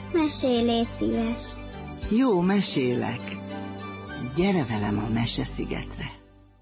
Mesélj, légy szíves. Jó, mesélek. Gyere velem a Meseszigetre.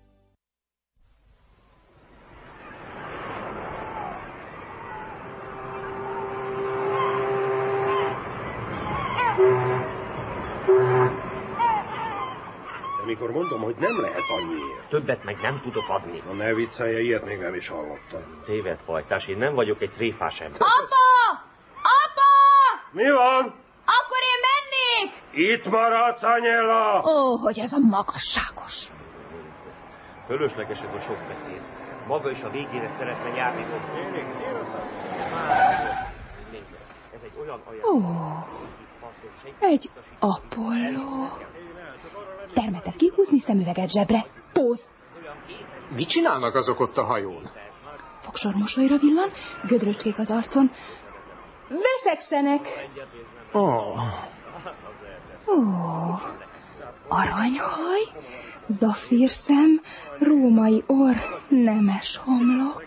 Mikor mondom, hogy nem lehet annyiért. Többet meg nem tudok adni. Na ne viccelje, ilyet még nem is hallottam. Tévedfajtás, én nem vagyok egy tréfás ember. Apa! Apa! Mi van? Akkor én mennék! Itt maradsz, Anyella! Ó, hogy ez a magasságos. Nézze, fölösleges ez a sok beszéd. Maga is a végére szeretne járni. Nézze, ez egy olyan Egy Apolló. Termetet kihúzni, szemüveget zsebre. Póz! Mit csinálnak azok ott a hajón? Fogsormosolyra villan, gödröcskék az arcon. Veszekszenek! Aranyhaj, zafírszem, római orr, nemes homlok.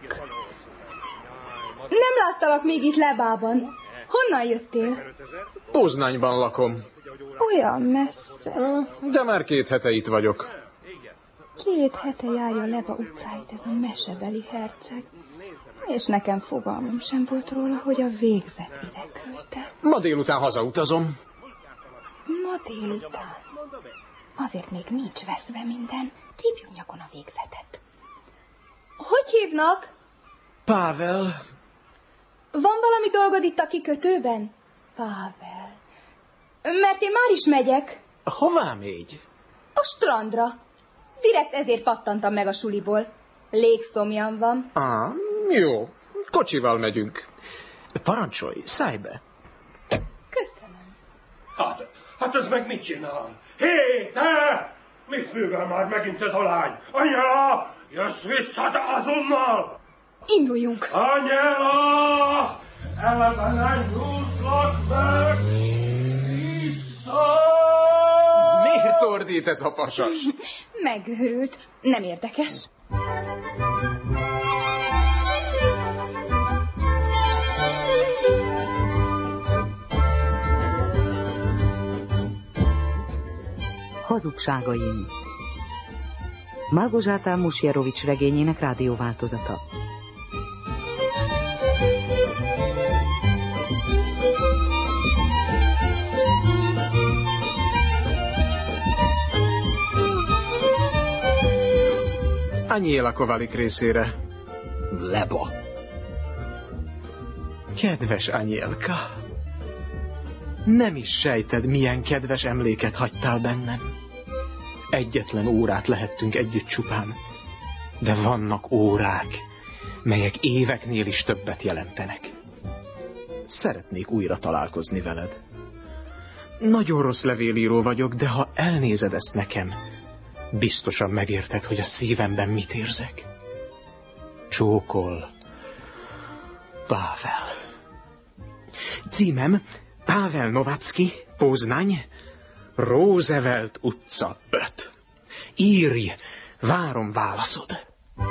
Nem láttalak még itt Lebában. Honnan jöttél? Poznányban lakom. Olyan messze. De már 2 hete itt vagyok. 2 hete járja Leba utcáit ez a mesebeli herceg. És nekem fogalmam sem volt róla, hogy a végzet ide küldte. Ma délután hazautazom. Ma délután? Azért még nincs veszve minden. Csípjünk nyakon a végzetet. Hogy hívnak? Pável. Van valami dolgod itt a kikötőben? Pável. Mert én már is megyek. Hová mégy? A strandra. Direkt ezért pattantam meg a suliból. Légszomjam van. Jó. Kocsival megyünk. Parancsolj, szállj be. Köszönöm. Hát ez meg mit csinál? Hé, te! Mit fővel már megint ez a lány? Anyella! Jössz vissza, de azonnal! Induljunk. Anyella! Elevenen húzlak meg! Vissza! Miért ordít ez a pasas? Megőrült. Nem érdekes. Hazugságaim. Málgozsátá Musjerovics regényének rádióváltozata. Anyella Kovalik részére. Leba. Kedves Anyelka, nem is sejted, milyen kedves emléket hagytál bennem. Egyetlen órát lehettünk együtt csupán, de vannak órák, melyek éveknél is többet jelentenek. Szeretnék újra találkozni veled. Nagyon rossz levélíró vagyok, de ha elnézed ezt nekem, biztosan megérted, hogy a szívemben mit érzek. Csókol, Pável. Címem Pável Novacki, Poznań, Roosevelt utca 5. Írj, várom válaszod.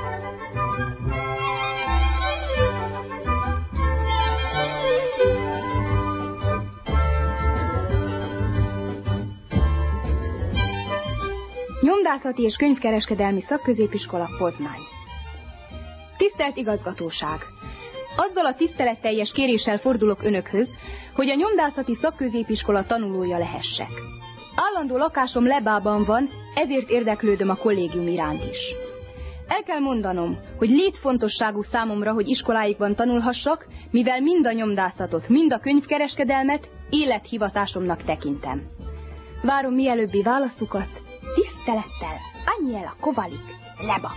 Nyomdászati és könyvkereskedelmi szakközépiskola, Poznań. Tisztelt igazgatóság! Azzal a tiszteletteljes kéréssel fordulok önökhöz, hogy a nyomdászati szakközépiskola tanulója lehessek. Állandó lakásom Lebában van, ezért érdeklődöm a kollégium iránt is. El kell mondanom, hogy létfontosságú számomra, hogy iskoláikban tanulhassak, mivel mind a nyomdászatot, mind a könyvkereskedelmet élethivatásomnak tekintem. Várom mielőbbi válaszukat. Tisztelettel, Anyella Kovalik, Leba.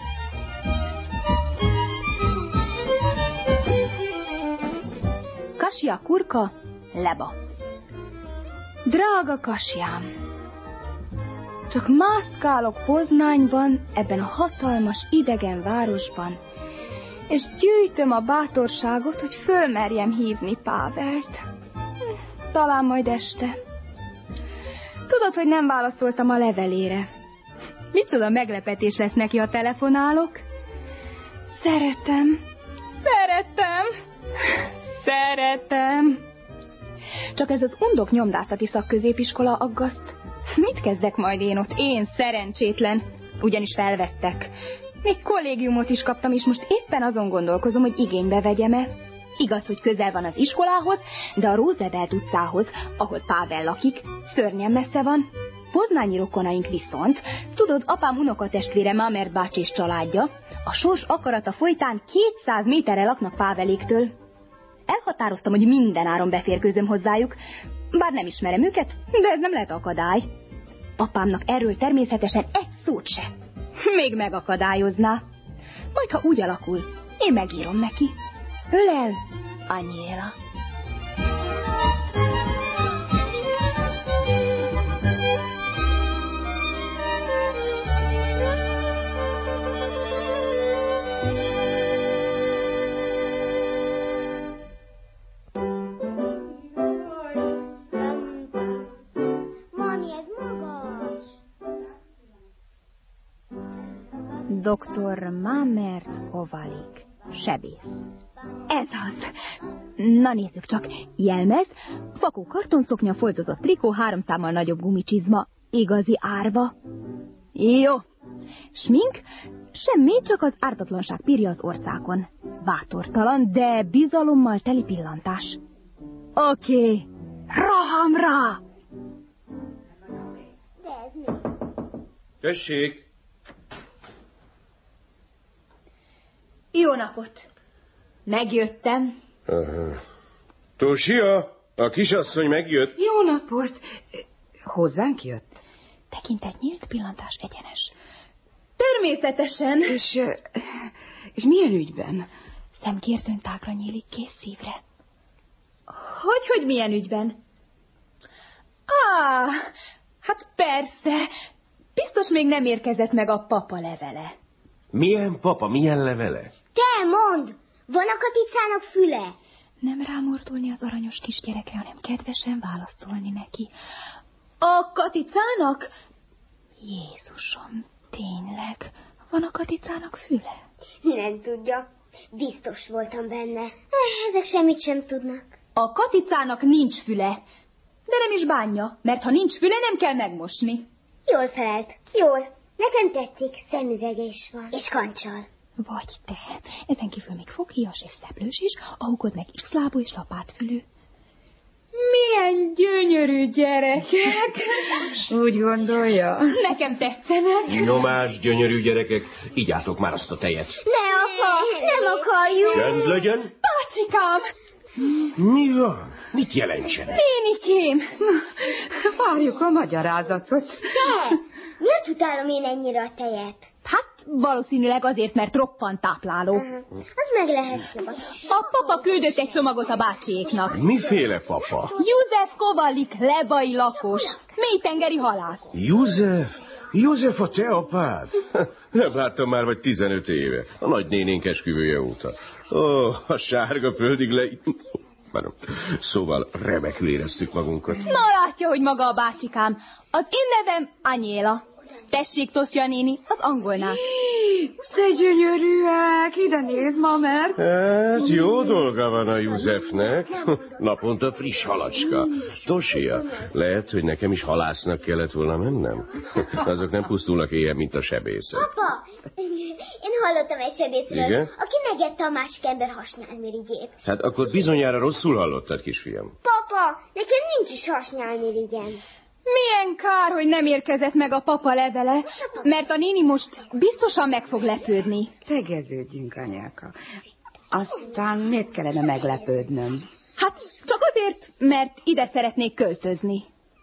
Kasia Kurka, Leba. Drága Kasiám, csak mászkálok Poznányban, ebben a hatalmas idegen városban, és gyűjtöm a bátorságot, hogy fölmerjem hívni Pávelt. Talán majd este. Tudod, hogy nem válaszoltam a levelére. Micsoda meglepetés lesz neki, ha telefonálok? Szeretem. csak ez az undok nyomdászati szakközépiskola aggaszt. Mit kezdek majd én ott? Én szerencsétlen. Ugyanis felvettek. Még kollégiumot is kaptam, és most éppen azon gondolkozom, hogy igénybe vegyem-e. Igaz, hogy közel van az iskolához, de a Roosevelt utcához, ahol Pável lakik, szörnyen messze van. Poznányi rokonaink viszont, tudod, apám unokatestvére Mamert bácsi és családja, a sors akarata folytán 200 méterre laknak Páveléktől. Elhatároztam, hogy mindenáron beférkőzöm hozzájuk, bár nem ismerem őket, de ez nem lehet akadály. Apámnak erről természetesen egy szót se. Még megakadályozná. Majd, ha úgy alakul, én megírom neki. Ölel, Anyéla. Dr. Mamert Kovalik, sebész. Ez az. Na nézzük csak. Jelmez, fakó kartonszoknya, foltozott trikó, 3 számmal nagyobb gumicsizma, igazi árva. Jó. Smink? Semmi, csak az ártatlanság pirja az orcákon. Bátortalan, de bizalommal teli pillantás. Oké. Rohamra! De ez mi? Tessék! Jó napot! Megjöttem. Tósia, a kisasszony megjött. Jó napot! Hozzánk jött? Tekintet nyílt, pillantás egyenes. Természetesen. És milyen ügyben? Szemkérdőn tágra nyílik, kész szívre. Hogy milyen ügyben? Hát persze. Biztos még nem érkezett meg a papa levele. Milyen papa, milyen levele? Te mondd! Van a Katicának füle? Nem rámordulni az aranyos kisgyerekre, hanem kedvesen válaszolni neki. A Katicának? Jézusom, tényleg, van a Katicának füle? Nem tudja. Biztos voltam benne. Ezek semmit sem tudnak. A Katicának nincs füle, de nem is bánja, mert ha nincs füle, nem kell megmosni. Jól felelt. Jól. Nekem tetszik, szemüvege is van. És kancsal. Vagy te. Ezen kívül még foghíjas és szeplős is, ahukod meg x-lábú és lapátfülű. Milyen gyönyörű gyerekek! Úgy gondolja? Nekem tetszenek. Nyomás, gyönyörű gyerekek, igyátok már azt a tejet. Ne, apa, nem akarjuk. Csend legyen. Bácsikám! Mi van? Mit jelentsen? Nénikém! Várjuk a magyarázatot. Te, miért utálom én ennyire a tejet? Hát valószínűleg azért, mert roppant tápláló. Az meg lehet jó. A papa küldött egy csomagot a bácsiéknak. Miféle papa? József Kovalik, lebai lakos, mélytengeri halász. József? József a te apád? Nem láttam már vagy 15 éve. A nagynénénk esküvője óta. A sárga földig le... Szóval remekül éreztük magunkat. Na látja, hogy maga a bácsikám. Az én nevem Anyéla. Tessék, Tosztja néni, az angolnál. Te gyönyörűek, ide nézd, Mamert. Hát jó dolga van a Józsefnek. Naponta friss halacska. Tosia, lehet, hogy nekem is halásznak kellett volna mennem? Azok nem pusztulnak éjjel, mint a sebészek. Papa, én hallottam egy sebészről, Igen? aki megette a másik ember hasnyálmirigyét. Hát akkor bizonyára rosszul hallottad, kisfiam. Papa, nekem nincs is hasnyálmirigyem. Milyen kár, hogy nem érkezett meg a papa levele, mert a néni most biztosan meg fog lepődni. Tegeződjünk, anyáka. Aztán miért kellene meglepődnöm? Hát csak azért, mert ide szeretnék költözni.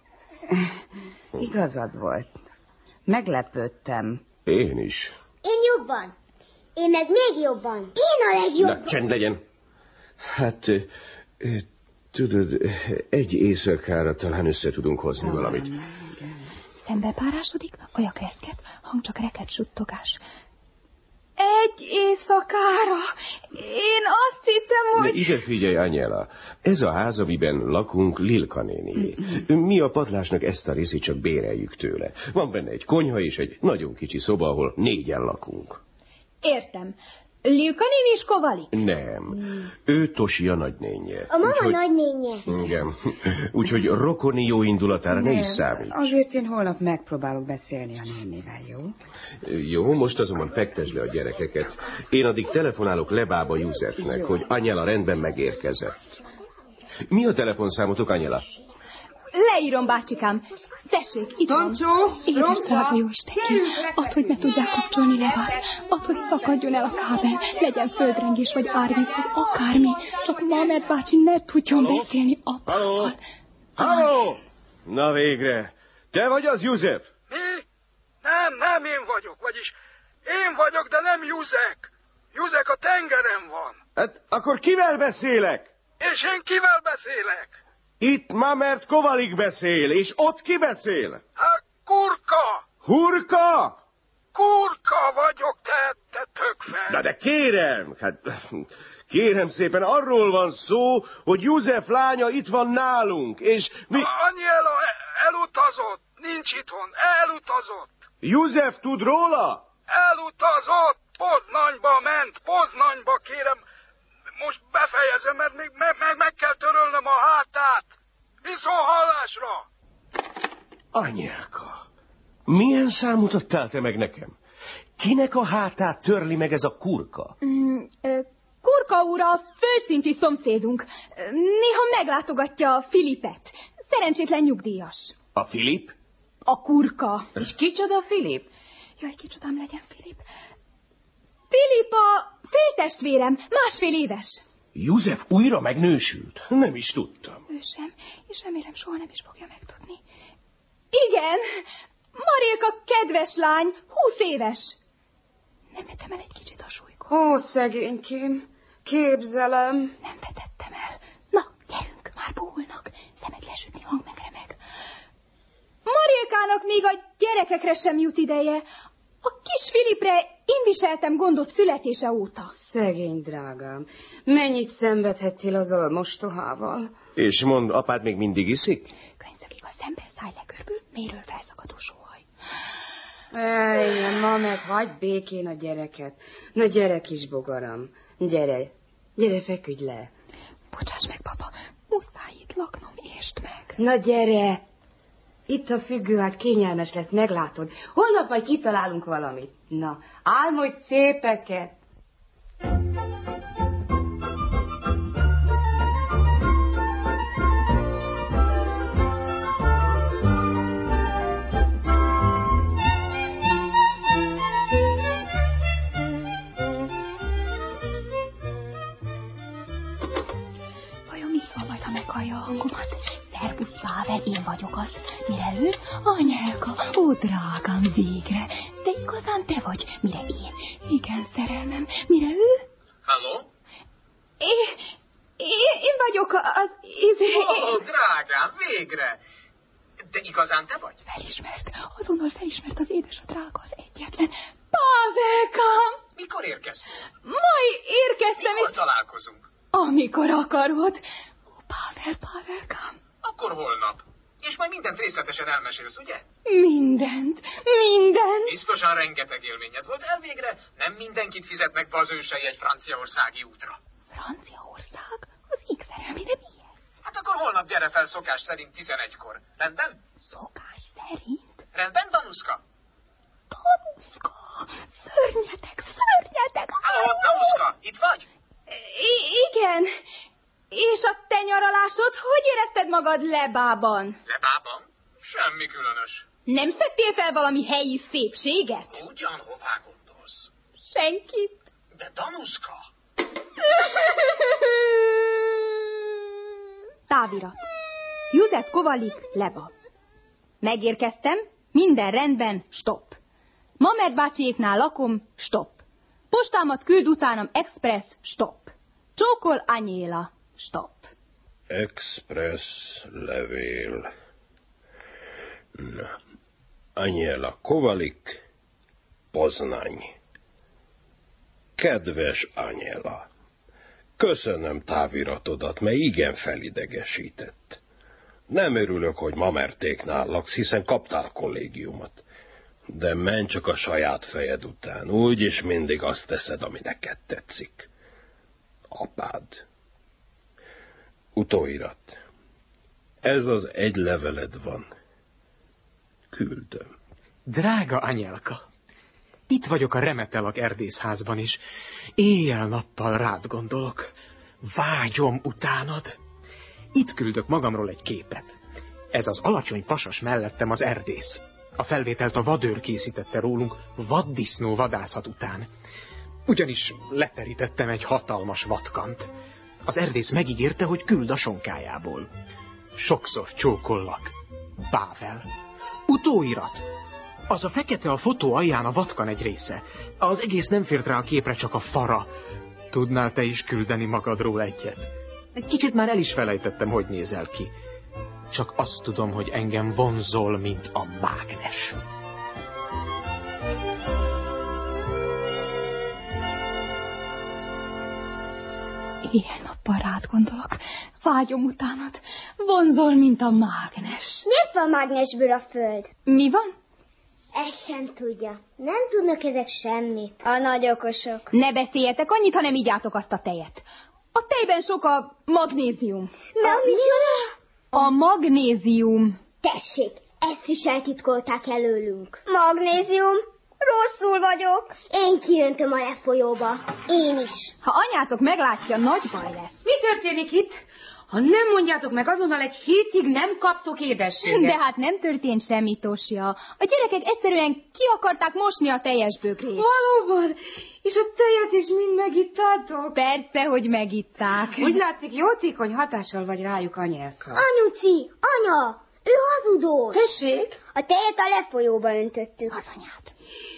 Igazad volt. Meglepődtem. Én is. Én jobban. Én meg még jobban. Én a legjobb. Na, csend legyen. Hát, tudod, egy éjszakára talán össze tudunk hozni valamit. Szembe párásodik, ajak reszket, hang csak reket suttogás. Egy éjszakára? Én azt hittem, hogy... Ide figyelj, Anyela, ez a ház, amiben lakunk, Lilka néni. Mi a padlásnak ezt a részét csak béreljük tőle. Van benne egy konyha és egy nagyon kicsi szoba, ahol 4-en lakunk. Értem. Lilka néni is Kovalik? Nem, ő Tosia nagynénje. A mama nagynénje. Igen, úgyhogy rokoni jó indulatára ne is számíts. Azért én holnap megpróbálok beszélni a nénivel, jó? Jó, most azonban fektesd le a gyerekeket. Én addig telefonálok Lebába Józsefnek, hogy Anyela rendben megérkezett. Mi a telefonszámotok, Anyela? Leírom, bácsikám. Tessék, itt van. Édes drága jó Istenként. Add, hogy ne tudják kapcsolni Lebát. Add, hogy szakadjon el a kábel. Legyen földrengés, vagy árvíz, vagy akármi. Csak Mamet bácsi ne tudjon beszélni apával. Halló! Na végre. Te vagy az, József? Mi? Nem én vagyok. Vagyis én vagyok, de nem Juzek. Juzek a tengeren van. Hát akkor kivel beszélek? És én kivel beszélek? Itt Mamert Kovalik beszél, és ott ki beszél? Hát Kurka! Hurka? Kurka vagyok, te tökfej. Na de kérem, kérem szépen, arról van szó, hogy József lánya itt van nálunk, és mi... Anyela elutazott, nincs itthon, elutazott. József tud róla? Elutazott, Poznanyba ment, Poznanyba, kérem. Most befejezem, mert még meg kell törölnöm a hátát. Viszont hallásra! Anyáka, milyen számot adtál te meg nekem? Kinek a hátát törli meg ez a Kurka? Kurka úr a földszinti szomszédunk. Néha meglátogatja Filipet. Szerencsétlen nyugdíjas. A Filip? A Kurka. És kicsoda Filip? Jaj, kicsodám legyen Filip. Filip a féltestvérem, 1,5 éves. József újra megnősült? Nem is tudtam. Ő sem, és remélem soha nem is fogja megtudni. Igen, Marilka kedves lány, 20 éves. Nem vettem el egy kicsit a súlykot. Ó, szegénykém, képzelem. Nem vetettem el. Na, gyerünk, már búlnak. Szemed lesütni, hang meg remeg. Marilkának még a gyerekekre sem jut ideje. A kis Filipre én viseltem gondot születése óta. Szegény drágám, mennyit szenvedhettél azzal a mostohával? És mondd, apád még mindig iszik? Könyszögig a szemben száj legörbül, méről felszakadó sóhaj. Ejjön, Mamet, hagyd békén a gyereket. Na gyere, kis bogaram, gyere, feküdj le. Bocsáss meg, papa, muszáj itt laknom, értsd meg. Na gyere! Itt a függőágy kényelmes lesz, meglátod. Holnap majd kitalálunk valamit. Na, álmodj szépeket! Vajon mit szól majd, ha meghallja a hangomat? Szerbusz, Pável, én vagyok az. Mire ő? Anyelka, ó drágám, végre. De igazán te vagy. Mire én? Igen, szerelmem. Mire ő? Halló? Én vagyok az... Ó, drágám, végre. De igazán te vagy? Felismert. Azonnal felismert az édes, a drága, az egyetlen. Pávelkám! Mikor érkeztél? Mai érkeztem, Mikor és... találkozunk? Amikor akarod. Ó, Pávelkám. Akkor holnap. És majd mindent részletesen elmesélsz, ugye? Mindent. Biztosan rengeteg élményed volt. Elvégre nem mindenkit fizet meg bazősei egy franciaországi útra. Franciaország? Az ég szerelmére mi ez? Hát akkor holnap gyere fel szokás szerint 11-kor. Rendben? Szokás szerint? Rendben, Danuszka? Danuszka! Szörnyetek! Halló, Danuszka, itt vagy? Igen. És a te nyaralásod, hogy érezted magad Lebában? Lebában? Semmi különös. Nem szedtél fel valami helyi szépséget? Ugyanhová gondolsz. Senkit. De Danuszka? Távirat. József Kovalik, Leba. Megérkeztem, minden rendben, stop. Mamet bácsiéknál lakom, stop. Postámat küld utánam express, stop. Csókol Anyéla, stop. Express levél. Na. Anyela Kovalik, Poznany. Kedves Anyela, köszönöm táviratodat, mert igen felidegesített. Nem örülök, hogy Mamertéknál laksz, hiszen kaptál kollégiumot. De menj csak a saját fejed után. Úgyis mindig azt teszed, ami neked tetszik. Apád. Utóirat. Ez az egy leveled van. Küldöm. Drága Anyelka, itt vagyok a Remetelak erdészházban is. Éjjel-nappal rád gondolok. Vágyom utánad. Itt küldök magamról egy képet. Ez az alacsony pasas mellettem az erdész. A felvételt a vadőr készítette rólunk vaddisznó vadászat után. Ugyanis leterítettem egy hatalmas vadkant. Az erdész megígérte, hogy küld a sonkájából. Sokszor csókollak. Pável. Utóirat. Az a fekete a fotó alján a vatkan egy része. Az egész nem fért rá a képre, csak a fara. Tudnál te is küldeni magadról egyet? Egy kicsit már el is felejtettem, hogy nézel ki. Csak azt tudom, hogy engem vonzol, mint a mágnes. Éjjel-nappal rád gondolok. Vágyom utánad. Vonzol, mint a mágnes. Miért van mágnesből a föld? Mi van? Ezt sem tudja. Nem tudnak ezek semmit. A nagy okosok. Ne beszéljetek annyit, ha nem igyátok azt a tejet. A tejben sok a magnézium. Micsoda? A magnézium. Tessék, ezt is eltitkolták előlünk. Magnézium? Rosszul vagyok. Én kijöntöm a lefolyóba. Én is. Ha anyátok meglátja, nagy baj lesz. Mi történik itt? Ha nem mondjátok meg, azonnal egy hétig nem kaptok édességet. De hát nem történt semmi, Tosia. A gyerekek egyszerűen ki akarták mosni a teljes bögrét. Valóban? És a tejet is mind megittátok? Persze, hogy megitták. Úgy látszik, jótékony hatással vagy rájuk, Anyelka. Anyuci, anya, ő hazudós. Tessék? A tejet a lefolyóba öntöttük. Az anyát.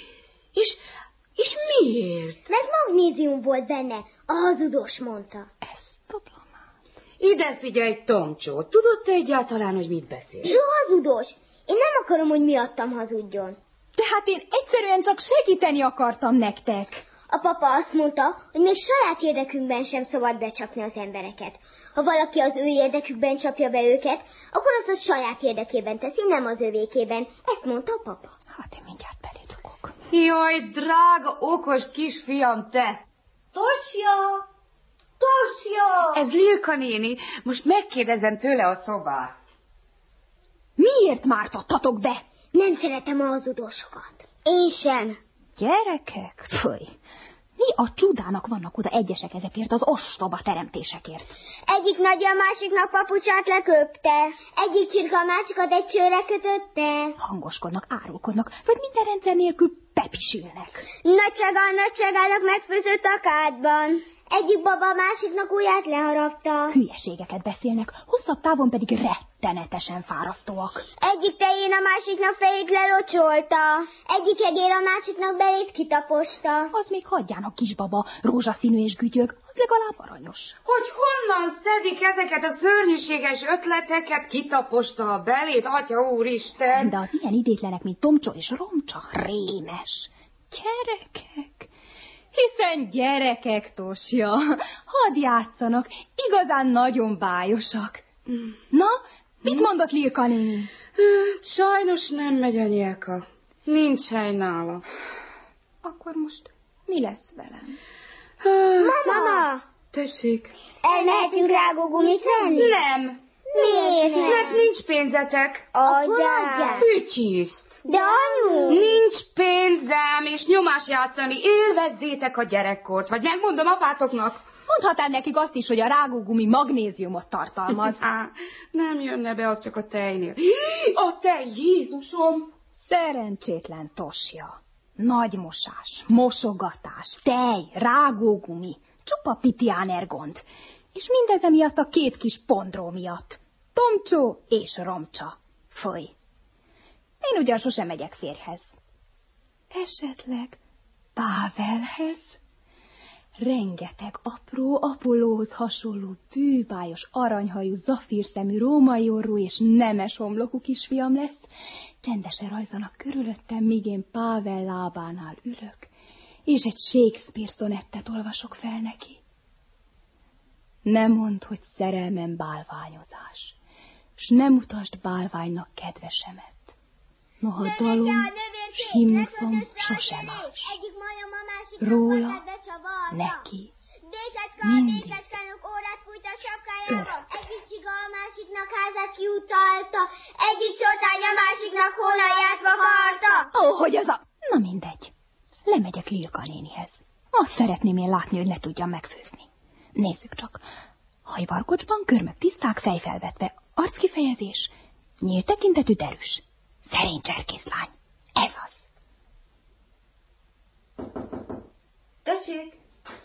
És miért? Mert magnézium volt benne, a hazudós mondta. Ez toplomát. Ide figyelj, Tomcsó, tudod te egyáltalán, hogy mit beszél? Ő hazudós. Én nem akarom, hogy miattam hazudjon. Tehát én egyszerűen csak segíteni akartam nektek. A papa azt mondta, hogy még saját érdekünkben sem szabad becsapni az embereket. Ha valaki az ő érdekükben csapja be őket, akkor azt a saját érdekében teszi, nem az övékében. Ezt mondta a papa. Hát én mindjárt belédugok. Jaj, drága, okos kisfiam, te! Tosia! Tosia! Ez Lilka néni, most megkérdezem tőle a szobát. Miért mártottatok be? Nem szeretem a hazudósokat. Én sem. Gyerekek, főj! Mi a csudának vannak oda egyesek ezekért az ostoba teremtésekért? Egyik nagyja a másiknak papucsát leköpte. Egyik csirka a másikat egy csőre kötötte. Hangoskodnak, árulkodnak, vagy minden rendszer nélkül pepisülnek. Nagyságálnak megfőzött a kádban. Egyik baba a másiknak ujját leharapta. Hülyeségeket beszélnek, hosszabb távon pedig rettenetesen fárasztóak. Egyik tején a másiknak fejét lelocsolta. Egyik egér a másiknak belét kitaposta. Az még hagyjának, kisbaba, rózsaszínű és gügyög, az legalább aranyos. Hogy honnan szedik ezeket a szörnyűséges ötleteket? Kitaposta a belét, atya úristen! De az ilyen idétlenek, mint Tomcsó és Romcsa, rémes. Gyerekek! Hiszen gyerekek, Tosia, hadd játszanak, igazán nagyon bájosak. Na, mit mondott Lilka néni? Sajnos nem megy, Anyelka. Nincs hely nála. Akkor most mi lesz velem? Mama! Tessék. Elmehetünk rágógumit venni? Nem. Miért nem? Mert nincs pénzetek. Adjál. Fütyiszt. De anyu! Nincs pénzem, és nyomás játszani. Élvezzétek a gyerekkort. Vagy megmondom apátoknak. Mondhatál nekik azt is, hogy a rágógumi magnéziumot tartalmaz. Nem jönne be, az csak a tejnél. A tej, Jézusom! Szerencsétlen Tosia. Nagy mosás, mosogatás, tej, rágógumi, csupa pitiáner gond. És mindez miatt a két kis pondró miatt. Tomcsó és Romcsa. Fúj. Én ugyan sosem megyek férjhez. Esetleg Pávelhez? Rengeteg apró, Apollóhoz hasonló bűbájos, aranyhajú, zafírszemű, római orrú és nemes homlokú kisfiam lesz. Csendesen rajzanak körülöttem, míg én Pável lábánál ülök, és egy Shakespeare szonettet olvasok fel neki. Ne mondd, hogy szerelmem bálványozás, s nem utasd bálványnak kedvesemet. Noha dalom... Ne s himnuszom sose más. Róla, neki, mindig, örökre. Egyik csiga a másiknak házat kiutalta, egyik csotány a másiknak hónalját vakarta. Ó, hogy az a... Na mindegy. Lemegyek Lilka nénihez. Azt szeretném én látni, hogy ne tudjam megfőzni. Nézzük csak. Hajvarkocsban körmök tiszták, fejfelvetve, arckifejezés, nyílt tekintetű derűs. Szerény cserkészlány. Ez az. Tessék!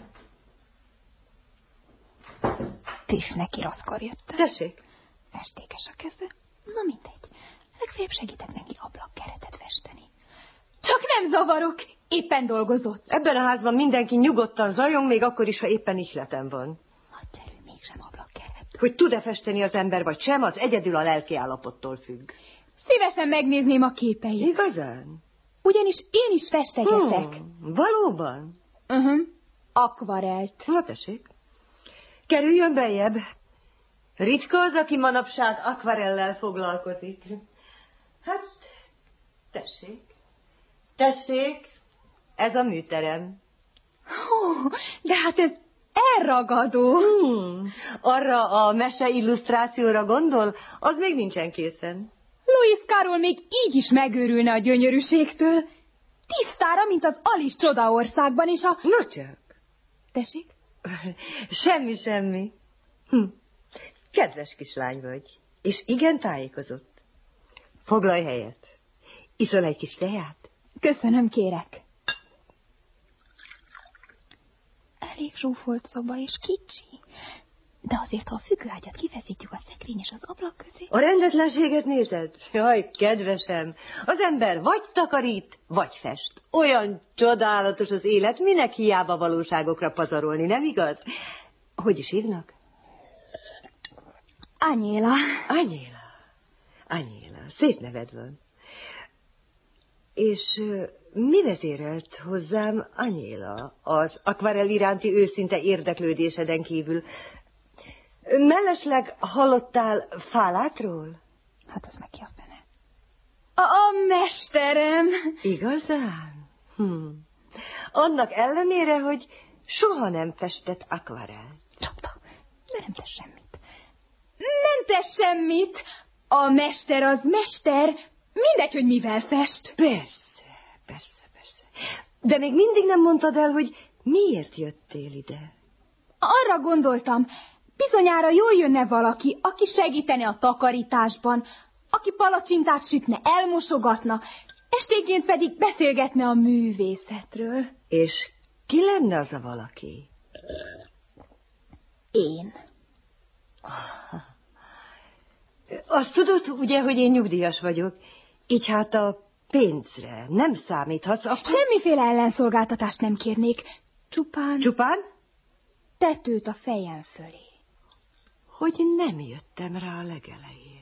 Püff, neki rosszkor jöttem. Tessék! Festékes a keze. Na mindegy. Legfeljebb segítek neki ablakkeretet festeni. Csak nem zavarok! Éppen dolgozott. Ebben a házban mindenki nyugodtan zajong, még akkor is, ha éppen ihletem van. Nagyszerű, mégsem ablakkeret. Hogy tud-e festeni az ember, vagy sem, az egyedül a lelki állapottól függ. Szívesen megnézném a képeit. Igazán? Ugyanis én is festegetek. Valóban? Akvarelt. Na tessék. Kerüljön beljebb. Ritka az, aki manapság akvarellel foglalkozik. Hát, tessék. Tessék, ez a műterem. De hát ez elragadó. Arra a mese illusztrációra gondol, az még nincsen készen. Louis Carroll még így is megőrülne a gyönyörűségtől. Tisztára, mint az Alice Csodaországban, és a... No csak. Tessék? Semmi. Kedves kislány vagy, és igen tájékozott. Foglalj helyet. Iszol egy kis teját? Köszönöm, kérek. Elég zsúfolt szoba, és kicsi. De azért, ha a függőágyat kifeszítjük a szekrény és az ablak közé... A rendetlenséget nézed? Jaj, kedvesem, az ember vagy takarít, vagy fest. Olyan csodálatos az élet, minek hiába valóságokra pazarolni, nem igaz? Hogy is hívnak? Anyéla. Anyéla, szép neved van. És mi vezérelt hozzám, Anyéla, az akvarell iránti őszinte érdeklődéseden kívül? Mellesleg hallottál Fálátról? Hát az meg ki a fene. A mesterem! Igazán? Annak ellenére, hogy soha nem festett akvarellt. Csapda, de nem tesz semmit. Nem tesz semmit! A mester az mester, mindegy, hogy mivel fest. Persze. De még mindig nem mondtad el, hogy miért jöttél ide? Arra gondoltam, bizonyára jól jönne valaki, aki segítene a takarításban, aki palacsintát sütne, elmosogatna, esténként pedig beszélgetne a művészetről. És ki lenne az a valaki? Én. Azt tudod, ugye, hogy én nyugdíjas vagyok, így hát a pénzre nem számíthatsz, akkor... Semmiféle ellenszolgáltatást nem kérnék, csupán... Csupán? Tetőt a fejem fölé. Hogy nem jöttem rá a legelején.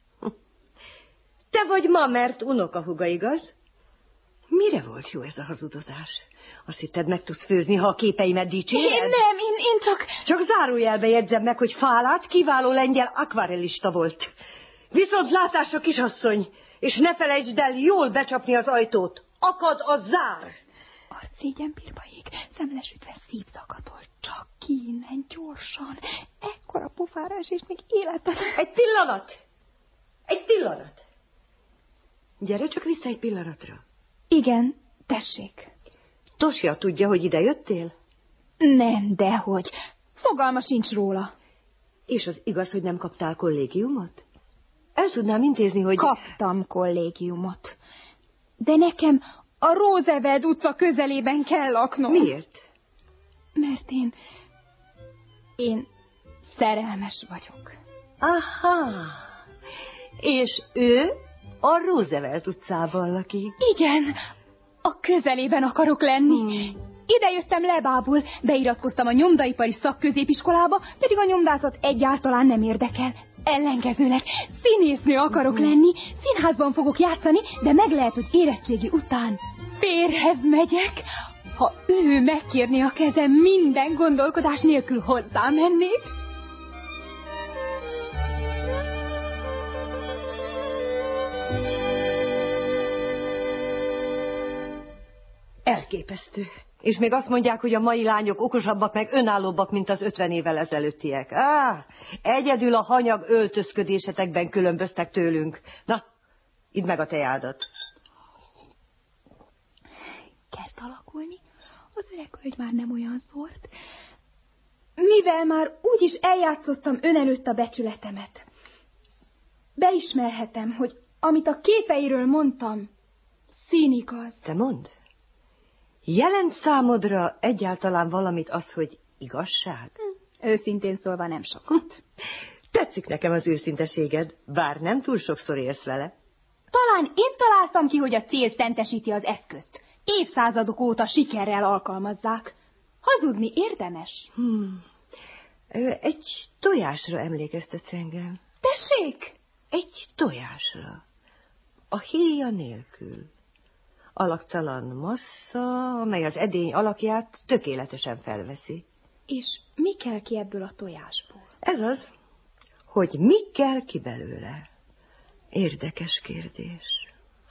Te vagy ma, mert unokahúga, igaz? Mire volt jó ez a hazudozás? Azt hitted, meg tudsz főzni, ha a képeimet dicséred? Én csak... Csak zárójelbe jegyzem meg, hogy Fálát kiváló lengyel akvarellista volt. Viszont látásra, kisasszony, és ne felejtsd el jól becsapni az ajtót. Akad a zár! Arcszégyen birbaig, szemlesütve szívszakatol, csak ki innen gyorsan. Ekkora pofárás, és még életem... Egy pillanat! Gyere csak vissza egy pillanatra. Igen, tessék. Tosia tudja, hogy ide jöttél? Nem, dehogy. Fogalma sincs róla. És az igaz, hogy nem kaptál kollégiumot? El tudnám intézni, hogy... Kaptam kollégiumot. De nekem a Roosevelt utca közelében kell laknom. Miért? Mert én szerelmes vagyok. Aha. És ő a Roosevelt utcában lakik. Igen, a közelében akarok lenni. Ide jöttem lebábul, beiratkoztam a nyomdaipari szakközépiskolába, pedig a nyomdászat egyáltalán nem érdekel. Ellenkezőleg színésznő akarok lenni, színházban fogok játszani, de meg lehet, hogy érettségi után férjhez megyek. Ha ő megkérné a kezem, minden gondolkodás nélkül hozzá mennék. Elképesztő. És még azt mondják, hogy a mai lányok okosabbak, meg önállóbbak, mint az 50 évvel ezelőttiek. Egyedül a hanyag öltözködésetekben különböztek tőlünk. Na, idd meg a teádat. Kezd alakulni, az öreg hölgy már nem olyan szórt. Mivel már úgyis eljátszottam ön előtt a becsületemet, beismerhetem, hogy amit a képeiről mondtam, színigaz. Te mondd, jelent számodra egyáltalán valamit az, hogy igazság? Őszintén szólva nem sokat. Tetszik nekem az őszinteséged, bár nem túl sokszor élsz vele. Talán én találtam ki, hogy a cél szentesíti az eszközt. Évszázadok óta sikerrel alkalmazzák. Hazudni érdemes. Egy tojásra emlékeztetsz engem. Tessék! Egy tojásra. A héja nélkül. Alaktalan massza, amely az edény alakját tökéletesen felveszi. És mi kell ki ebből a tojásból? Ez az, hogy mi kell ki belőle. Érdekes kérdés.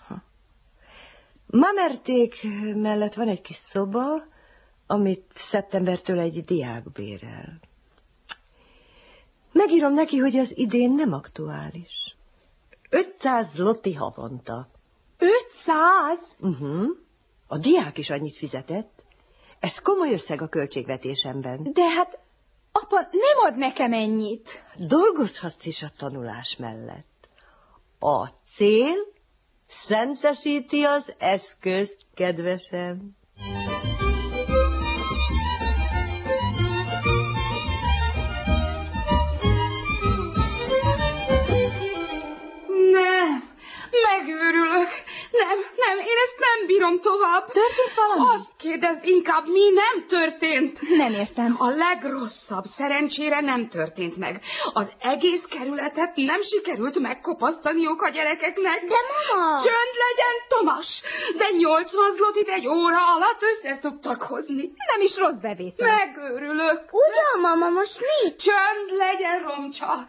Mamerték mellett van egy kis szoba, amit szeptembertől egy diák bérel. Megírom neki, hogy az idén nem aktuális. 500 zloty havonta. 500? A diák is annyit fizetett. Ez komoly összeg a költségvetésemben. De hát, apa nem ad nekem ennyit. Dolgozhatsz is a tanulás mellett. A cél szentesíti az eszközt, kedvesem. Megőrülök. Nem, én ezt nem bírom tovább. Történt valami? Azt kérdezd inkább, mi nem történt. Nem értem. A legrosszabb szerencsére nem történt meg. Az egész kerületet nem sikerült megkopasztaniuk a gyerekeknek. De mama! Csönd legyen, Tomas! De 80 zlotit egy óra alatt össze tudtak hozni. Nem is rossz bevétel. Megőrülök. Ugyan, mama, most mit? Csönd legyen, Romcsa.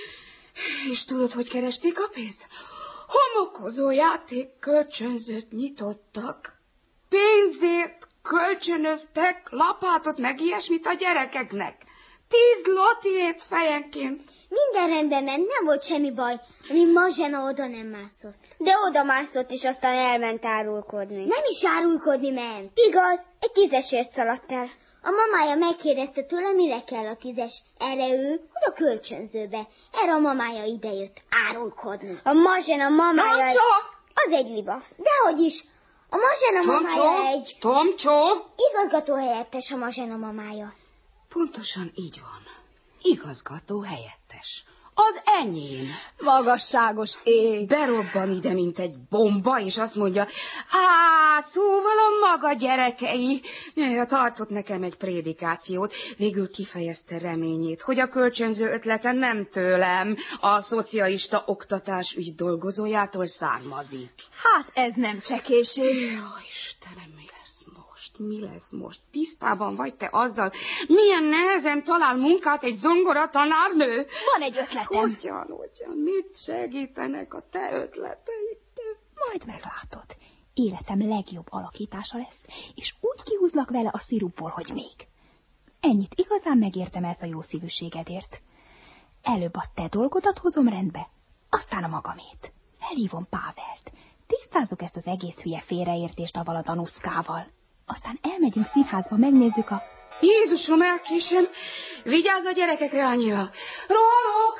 És tudod, hogy keresték a pénzt? Homokozó játék kölcsönzőt nyitottak. Pénzért kölcsönöztek lapátot meg ilyesmit a gyerekeknek. 10 zlotyért fejenként. Minden rendben ment, nem volt semmi baj, amíg Mazsena oda nem mászott. De oda mászott, és aztán elment árulkodni. Nem is árulkodni ment. Igaz, egy 10-esért szaladt el. A mamája megkérdezte tőle, mire kell a 10-es. Erre ő oda kölcsönzőbe. Erre a mamája idejött árulkodni. A Mazsena mamája... Az egy liba. Dehogy is. A Mazsena mamája egy... Tomcsó! Igazgató helyettes a Mazsena mamája. Pontosan így van. Igazgató helyettes. Az enyém. Magasságos ég. Berobban ide, mint egy bomba, és azt mondja, szóval a maga gyerekei. Tartott nekem egy prédikációt, végül kifejezte reményét, hogy a kölcsönző ötlete nem tőlem, a szocialista oktatás ügy dolgozójától származik. Hát ez nem csekéség. Jaj, Istenem, mi lesz most? Tisztában vagy te azzal, milyen nehezen talál munkát egy zongora tanárnő? Van egy ötletem. Ugyan, mit segítenek a te ötleteid? Majd meglátod. Életem legjobb alakítása lesz, és úgy kihúzlak vele a szirupból, hogy még. Ennyit igazán megértem ez a jó szívűségedért. Előbb a te dolgodat hozom rendbe, aztán a magamét. Felhívom Pávelt. Tisztázzuk ezt az egész hülye félreértést avval a Danuszkával. Aztán elmegyünk színházba, megnézzük a... Jézusom, elkésem! Vigyázz a gyerekekre, Ányila! Rohanok!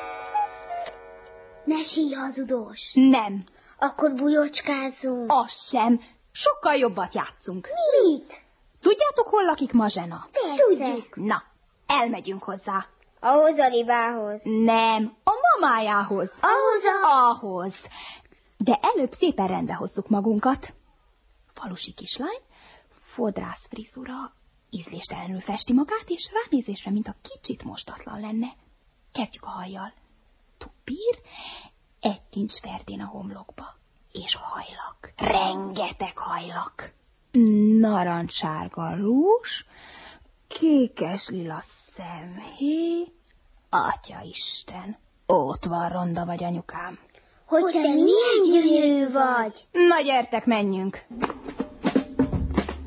Ne síj, hazudós! Nem. Akkor bujócskázunk. Az sem. Sokkal jobbat játszunk. Mit? Tudjátok, hol lakik Mazsena? Tudjuk. Na, elmegyünk hozzá. Ahhoz a libához. Nem, a mamájához. Ahhoz. De előbb szépen rendbe hozzuk magunkat. Falusi kislány, fodrász frizura, ízléstelenül festi magát, és ránézésre, mint a kicsit mostatlan lenne. Kezdjük a hajjal. Tupír, egy kincs ferdén a homlokba, és hajlak. Rengeteg hajlak. Narancssárga rúzs, kékes lila szemhéj. Atyaisten, ott van, ronda vagy, anyukám. Hogy te milyen gyönyörű vagy. Na gyertek, menjünk.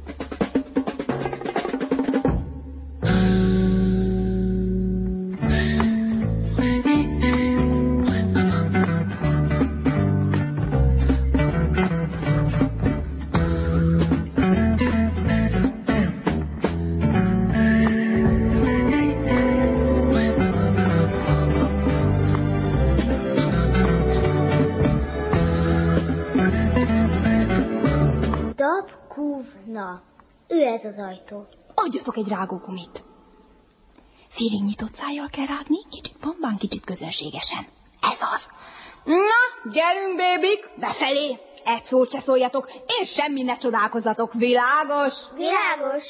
Na, ő ez az ajtó. Adjatok egy rágógumit. Félig nyitott szájjal kell rágni, kicsit bambán, kicsit közönségesen. Ez az. Na, gyerünk, bébik, befelé. Egy szót se szóljatok, és semmi ne csodálkozzatok. Világos? Világos.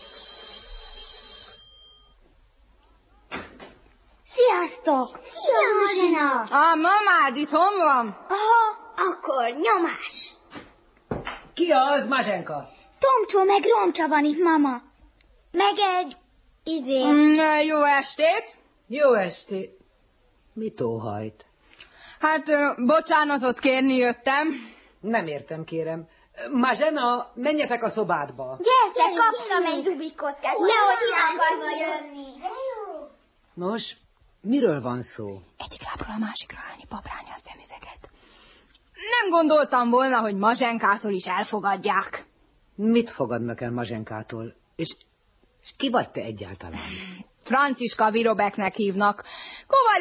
Sziasztok! Szia, Mazsina! A mamád itthon van? Aha, akkor nyomás. Ki az, Mazsenka? Tomcsó meg Romcsa van itt, mama. Meg egy... Jó estét! Jó estét. Mit óhajt? Hát, bocsánatot kérni jöttem. Nem értem, kérem. Mazsena, menjetek a szobádba. Gyertek, kaptam egy Rubik kockát. Nehogy ki akarva jönni. Nos, miről van szó? Egyik lábról a másikra állni, paprálni a szemüveget. Nem gondoltam volna, hogy Mazsenkától is elfogadják. Mit fogadnak el Mazsenkától? És ki vagy te egyáltalán? Franciska Virobeknek hívnak.